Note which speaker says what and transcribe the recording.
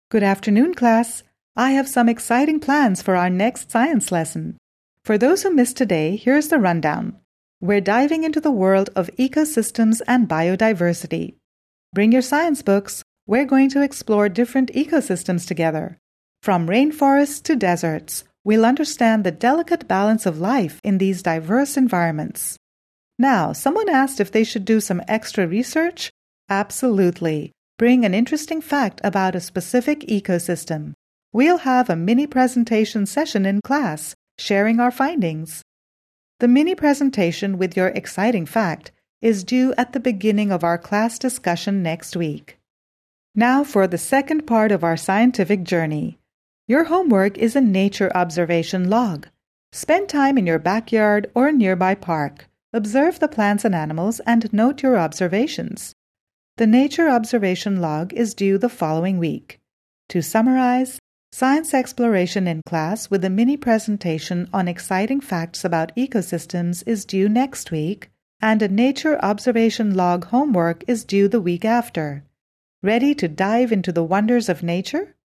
Speaker 1: Good afternoon, class. I have some exciting plans for our next science lesson. For those who missed today, here's the rundown. We're diving into the world of ecosystems and biodiversity. Bring your science books. We're going to explore different ecosystems together. From rainforests to deserts, we'll understand the delicate balance of life in these diverse environments. Now, someone asked if they should do some extra research? Absolutely. Bring an interesting fact about a specific ecosystem. We'll have a mini presentation session in class, sharing our findings. The mini presentation with your exciting fact is due at the beginning of our class discussion next week. Now for the second part of our scientific journey. Your homework is a nature observation log. Spend time in your backyard or nearby park. Observe the plants and animals and note your observations. The nature observation log is due the following week. To summarize, science exploration in class with a mini presentation on exciting facts about ecosystems is due next week, and a nature observation log homework is due the week after. Ready to dive into the wonders of nature?